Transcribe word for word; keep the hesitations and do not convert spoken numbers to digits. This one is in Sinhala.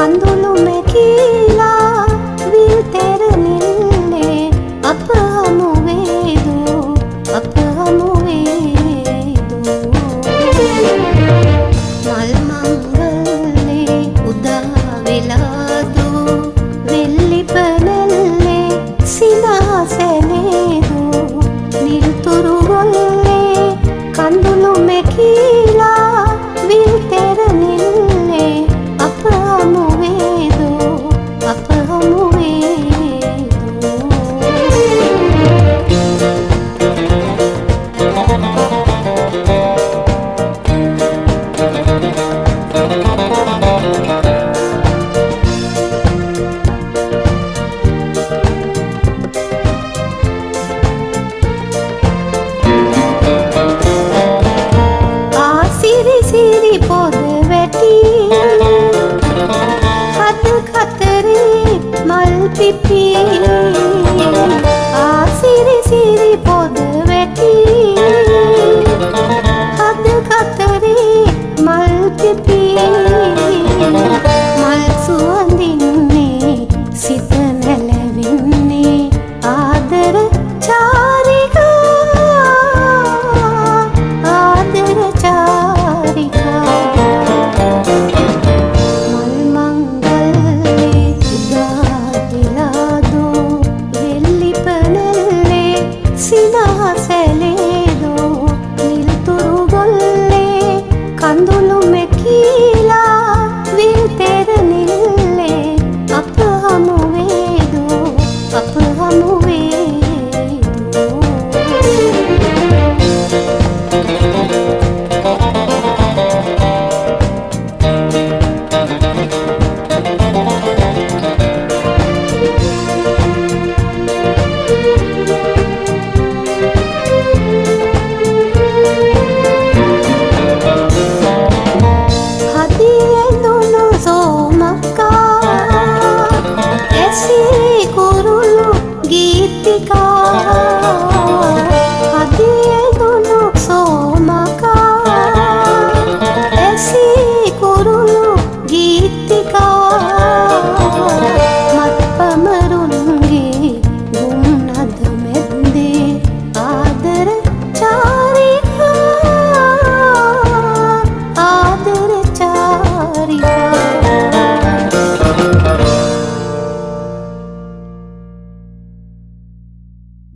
කඳුළු මෙකිලා විල් තෙරනිල්ලේ අප හමු වේදු අප හමු වේදු මල් මංගල්ලේ උදා වෙලාදු වෙල්ලි පනල්ලේ සිනාසනේදු නිල්තුරු වල්ලේ කඳුළු මෙකිලා විල් තෙරනිල්ලේ අප හමු වේදු අප හමු සිරි පොද වැටි හද කතරේ මල් පිපි